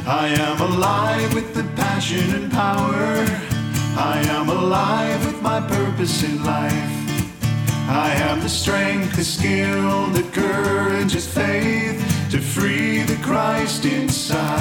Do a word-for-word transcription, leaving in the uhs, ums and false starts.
I am alive with the passion and power. I am alive with my purpose in life. I have the strength, the skill, the courage, the faith to free the Christ inside.